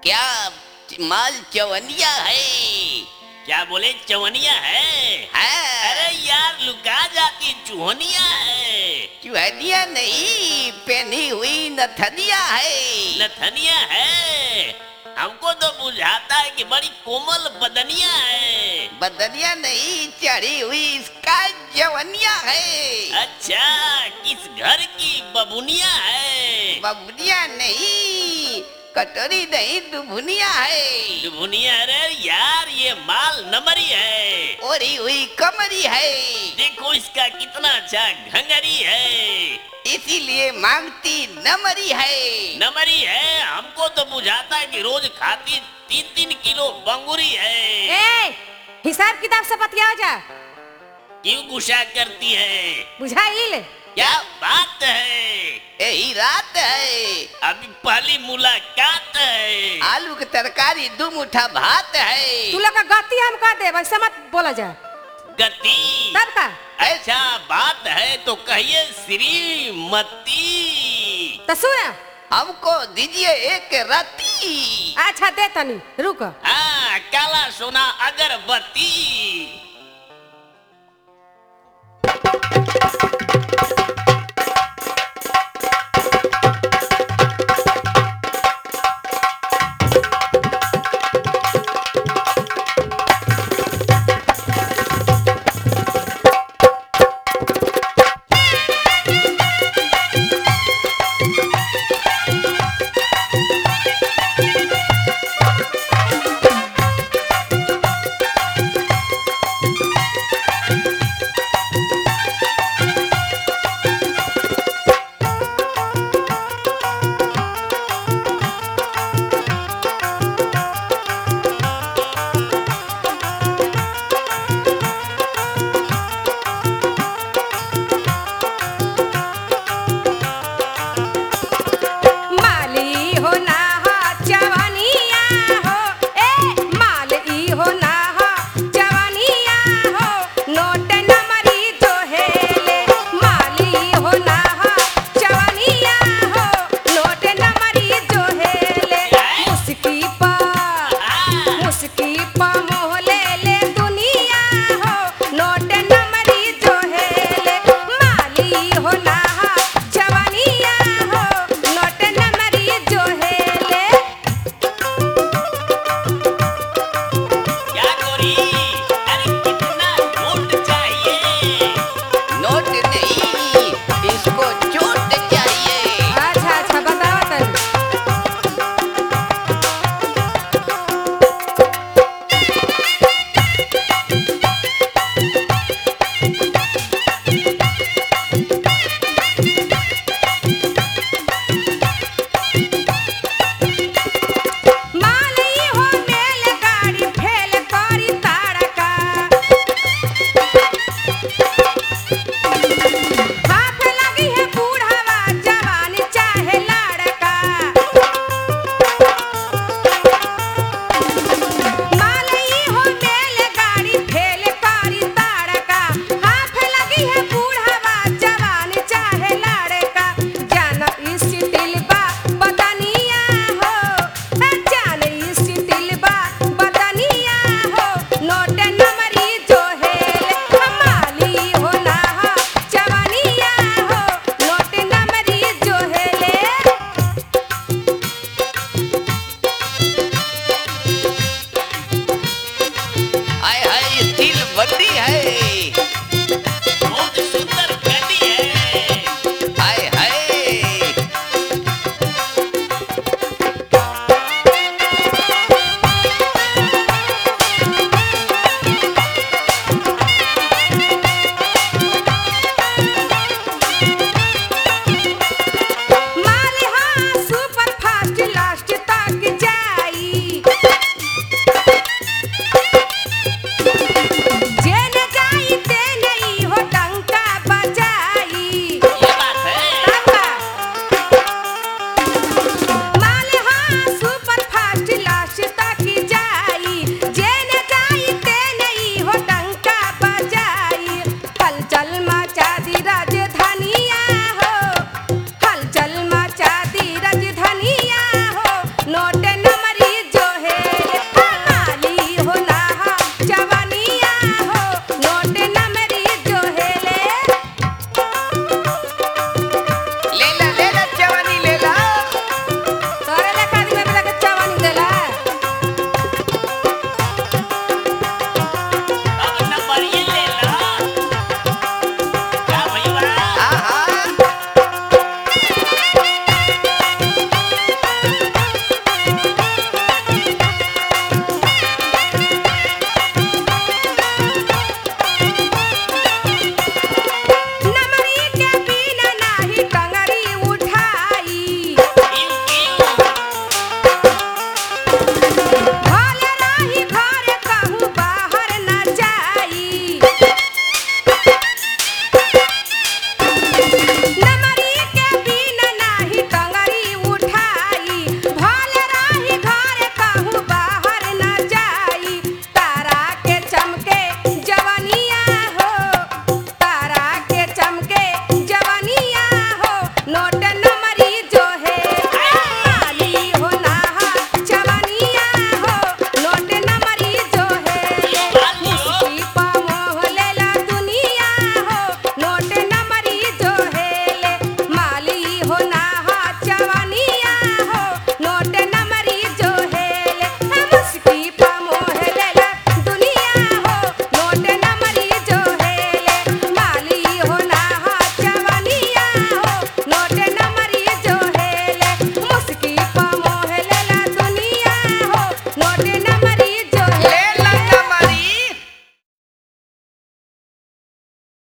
क्या माल चवनिया है? क्या बोले? चवनिया है? हाँ। अरे यार लुका जाती चूहनिया है। चुहनिया नहीं, पहनी हुई नथनिया है। नथनिया है? हमको तो बुझाता है कि बड़ी कोमल बदनिया है। बदनिया नहीं, चढ़ी हुई इसका जवनिया है। अच्छा, किस घर की बबुनिया है? बबुनिया नहीं, कटोरी नहीं, दुभुनिया है। दुभुनिया? अरे यार ये माल नमरी है। ओरी हुई कमरी है। देखो इसका कितना अच्छा घंगरी है। इसीलिए मांगती नमरी है। नमरी है? हमको तो बुझाता है कि रोज खाती 3-3 किलो बंगुरी है। ए, हिसाब किताब से बतिया जा। क्यों गुस्सा करती है? बुझाइल? क्या बात है? यही रात है। अभी पहली मुलाकात है। आलू की तरकारी 2 मुठ्ठा भात है। तू लोग का गति हम कह दे, वैसे मत बोला जा। गति? तब का? अच्छा बात है तो कहिए श्रीमती। तो सुन, हमको दीजिए एक रत्ती। अच्छा दे तनी, रुक। हाँ, काला सोना अगरबत्ती।